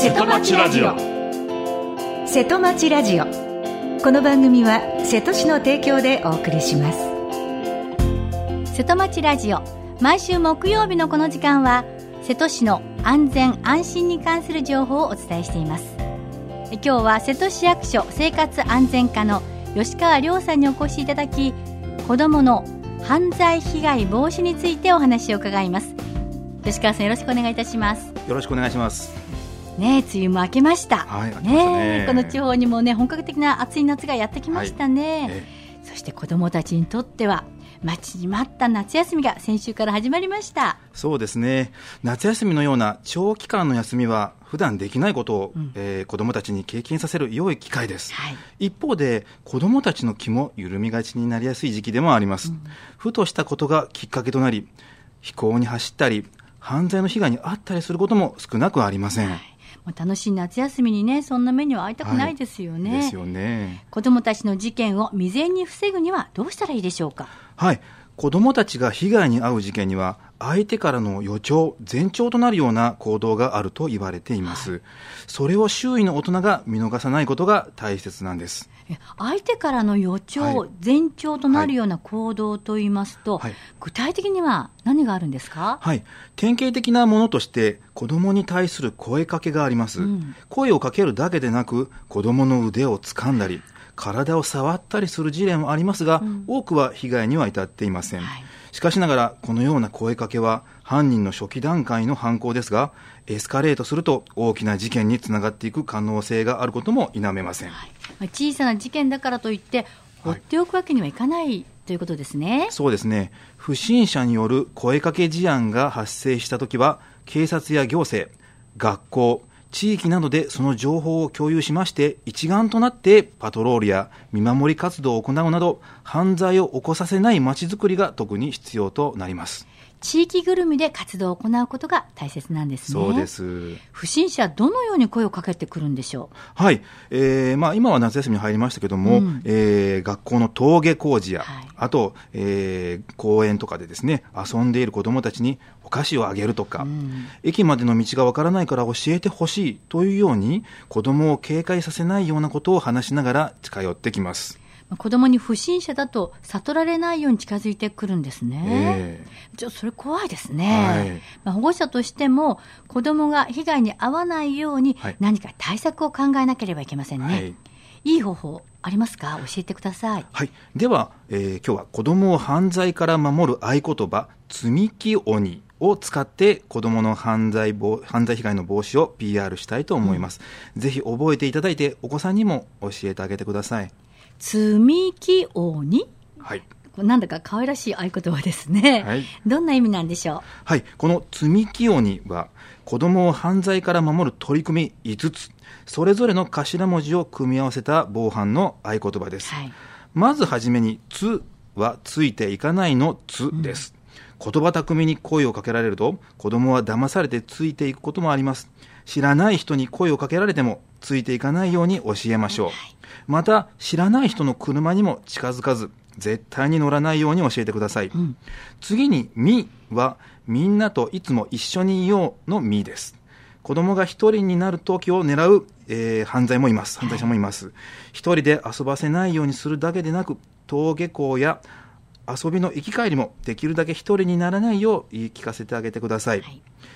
瀬戸町ラジオ。 瀬戸町ラジオ。この番組は瀬戸市の提供でお送りします。 瀬戸町ラジオ、毎週木曜日のこの時間は瀬戸市の安全安心に関する情報をお伝えしています。今日は瀬戸市役所生活安全課の吉川亮さんにお越しいただき、子どもの犯罪被害防止についてお話を伺います。吉川さん、よろしくお願いいたします。 よろしくお願いします。 ね、梅雨も明けました。 はい、明けましたね。 この地方にもね、本格的な暑い夏がやってきましたね。そして子どもたちにとっては待ちに待った夏休みが先週から始まりました。 そうですね。夏休みのような長期間の休みは普段できないことを、子どもたちに経験させる良い機会です、はい、一方で子どもたちの気も緩みがちになりやすい時期でもあります、ふとしたことがきっかけとなり、非行に走ったり犯罪の被害に遭ったりすることも少なくありません、はい。 楽しい夏休みにね、そんな目には遭いたくないですよね、 ですよね。 子どもたちの事件を未然に防ぐにはどうしたらいいでしょうか。 はい、子どもたちが被害に遭う事件には相手からの予兆、前兆となるような行動があると言われています、はい、それを周囲の大人が見逃さないことが大切なんです。 相手からの予兆、はい、前兆となるような行動といいますと、はい、具体的には何があるんですか。 はい、典型的なものとして子どもに対する声かけがあります、声をかけるだけでなく子どもの腕を掴んだり体を触ったりする事例もありますが、多くは被害には至っていません、はい。しかしながらこのような声かけは犯人の初期段階の犯行ですが、エスカレートすると大きな事件につながっていく可能性があることも否めません、はい。 小さな事件だからといって放っておくわけにはいかない、ということですね。 そうですね。不審者による声かけ事案が発生したときは、警察や行政、学校、地域などでその情報を共有しまして、一丸となってパトロールや見守り活動を行うなど、犯罪を起こさせない街づくりが特に必要となります。 地域ぐるみで活動を行うことが大切なんですね。 そうです。 不審者、どのように声をかけてくるんでしょう。 はい、今は夏休みに入りましたけども、学校の登下校時や、はい、あと、公園とかでですね、遊んでいる子どもたちにお菓子をあげるとか、駅までの道がわからないから教えてほしいというように、子どもを警戒させないようなことを話しながら近寄ってきます。 子供に不審者だと悟られないように近づいてくるんですね、それ怖いですね、はい。保護者としても子供が被害に遭わないように何か対策を考えなければいけませんね、はい。いい方法ありますか。教えてください。 はい、では、今日は子供を犯罪から守る合言葉、積み木鬼を使って子どもの犯罪被害の防止を PR したいと思います、ぜひ覚えていただいてお子さんにも教えてあげてください。 積み木鬼、 はい、 なんだか可愛らしい合言葉ですね、はい。どんな意味なんでしょう。 はい、この積み木鬼は子どもを犯罪から守る取り組み5つ、それぞれの頭文字を組み合わせた防犯の合言葉です、はい。まずはじめにつはついていかないのつです、言葉巧みに声をかけられると子どもは騙されてついていくこともあります。知らない人に声をかけられてもついていかないように教えましょう、はい。また知らない人の車にも近づかず絶対に乗らないように教えてください、次にみはみんなといつも一緒にいようのみです。子供が一人になる時を狙う、犯罪者もいます。一人で遊ばせないようにするだけでなく、登下校や遊びの行き帰りもできるだけ一人にならないよう言い聞かせてあげてください、はい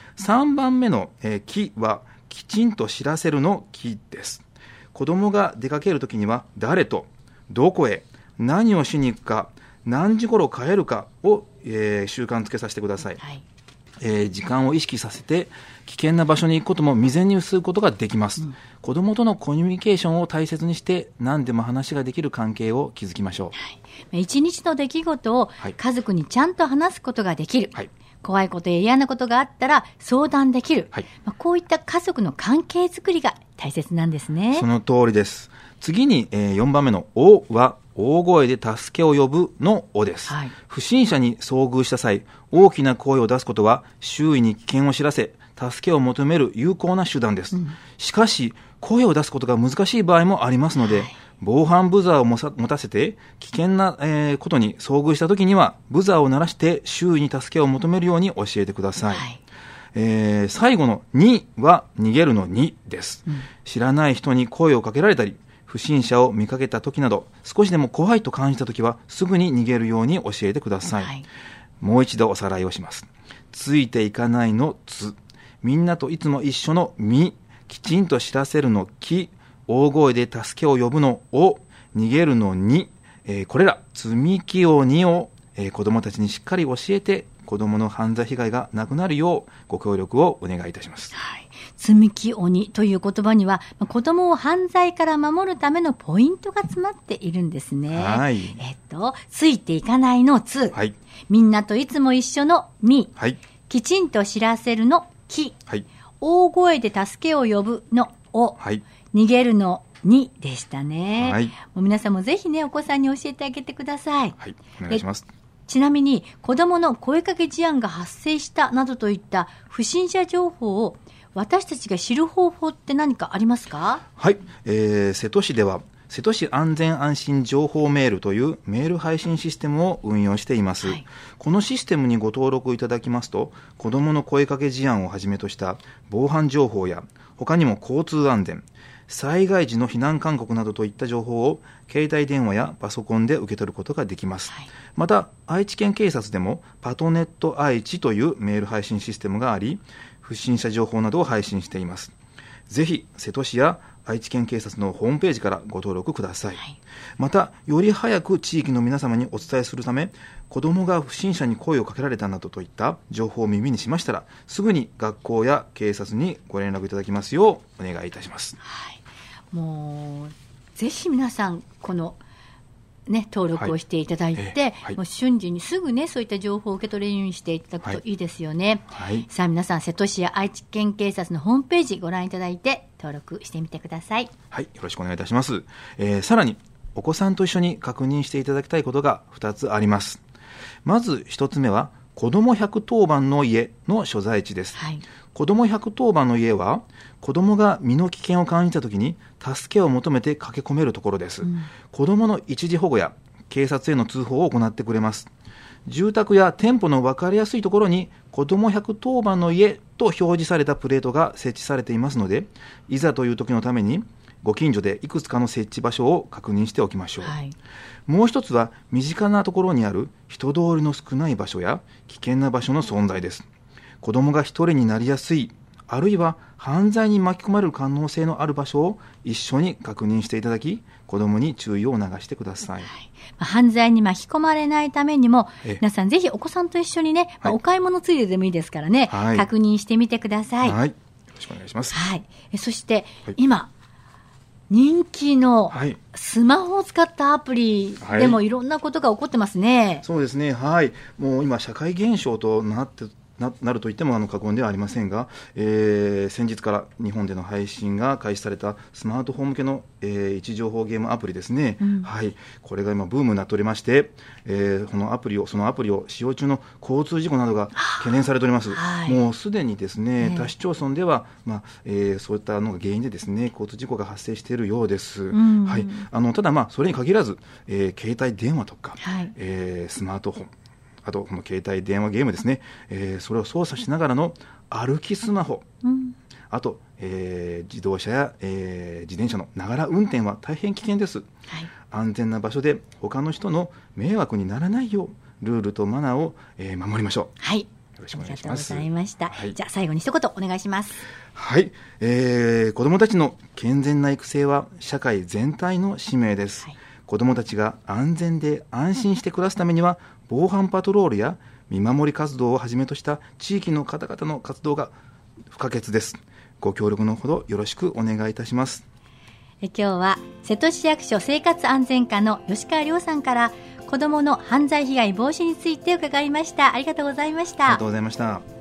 。3番目の、きはきちんと知らせるのきです。子供が出かけるときには誰とどこへ何をしに行くか何時頃帰るかを、習慣づけさせてください、はい。時間を意識させて危険な場所に行くことも未然に防ぐことができます、子供とのコミュニケーションを大切にして何でも話ができる関係を築きましょう、 はい。一日の出来事を家族にちゃんと話すことができる、はい。怖いことや嫌なことがあったら相談できる、はい。こういった家族の関係づくりが大切なんですね。 その通りです。次に、4番目のおは大声で助けを呼ぶのおです、はい。不審者に遭遇した際大きな声を出すことは周囲に危険を知らせ助けを求める有効な手段です、しかし声を出すことが難しい場合もありますので、はい、防犯ブザーを持たせて危険な、ことに遭遇したときにはブザーを鳴らして周囲に助けを求めるように教えてください、はい。 最後のには逃げるのにです、知らない人に声をかけられたり不審者を見かけた時など少しでも怖いと感じた時はすぐに逃げるように教えてください、はい、もう一度おさらいをします。ついていかないのつ、みんなといつも一緒のみ、きちんと知らせるのき、大声で助けを呼ぶのお、逃げるのに、これら積み木をにを、子どもたちにしっかり教えて子どもの犯罪被害がなくなるようご協力をお願いいたします、 はい、積み木鬼という言葉には子どもを犯罪から守るためのポイントが詰まっているんですね、 はい、 ついていかないのつ、はい、みんなといつも一緒のみ、はい、きちんと知らせるのき、はい、大声で助けを呼ぶのお、はい、逃げるのにでしたね、はい、もう皆さんもぜひねお子さんに教えてあげてください。 はい、お願いします。 ちなみに子どもの声かけ事案が発生したなどといった不審者情報を私たちが知る方法って何かありますか？ はい、瀬戸市では瀬戸市安全安心情報メールというメール配信システムを運用しています、はい、このシステムにご登録いただきますと子どもの声かけ事案をはじめとした防犯情報や他にも交通安全、災害時の避難勧告などといった情報を携帯電話やパソコンで受け取ることができます、はい、また愛知県警察でもパトネット愛知というメール配信システムがあり不審者情報などを配信しています。ぜひ瀬戸市や愛知県警察のホームページからご登録ください、はい、またより早く地域の皆様にお伝えするため子どもが不審者に声をかけられたなどといった情報を耳にしましたらすぐに学校や警察にご連絡いただきますようお願いいたします、 はい、もうぜひ皆さんこのね、登録をしていただいて、はい、もう瞬時にすぐねそういった情報を受け取れるようにしていただくといいですよね、はい、さあ皆さん瀬戸市や愛知県警察のホームページご覧いただいて登録してみてください。 はい、よろしくお願いいたします、さらにお子さんと一緒に確認していただきたいことが2つあります。まず1つ目は子ども110番の家の所在地です、はい、子ども110番の家は子どもが身の危険を感じたときに助けを求めて駆け込めるところです、子どもの一時保護や警察への通報を行ってくれます。住宅や店舗の分かりやすいところに子ども110番の家と表示されたプレートが設置されていますのでいざという時のためにご近所でいくつかの設置場所を確認しておきましょう、はい、もう一つは身近なところにある人通りの少ない場所や危険な場所の存在です。子どもが一人になりやすいあるいは犯罪に巻き込まれる可能性のある場所を一緒に確認していただき子どもに注意を促してください、はい、 犯罪に巻き込まれないためにも皆さんぜひお子さんと一緒にね、お買い物ついででもいいですからね、はい、確認してみてください、 はい、よろしくお願いします、 はい、そして、はい、今人気のスマホを使ったアプリでもいろんなことが起こってますね、はい、 そうですね、はい、もう今社会現象となると言っても過言ではありませんが、先日から日本での配信が開始されたスマートフォン向けの、位置情報ゲームアプリですね、はい、これが今ブームになっておりまして、そのアプリを使用中の交通事故などが懸念されております、はい、もうすでにですね、他市町村では、そういったのが原因でですね交通事故が発生しているようです、はい、ただそれに限らず、携帯電話とか、はい、スマートフォンあとこの携帯電話ゲームですね、それを操作しながらの歩きスマホ、あと、自動車や、自転車のながら運転は大変危険です、はい、安全な場所で他の人の迷惑にならないようルールとマナーを、守りましょう。 はい、よろしくお願いします。ありがとうございました、はい、じゃあ最後に一言お願いします。 はい、子どもたちの健全な育成は社会全体の使命です、はい、子どもたちが安全で安心して暮らすためには防犯パトロールや見守り活動をはじめとした地域の方々の活動が不可欠です。ご協力のほどよろしくお願いいたします。 今日は瀬戸市役所生活安全課の吉川亮さんから子どもの犯罪被害防止について伺いました。ありがとうございました。 ありがとうございました。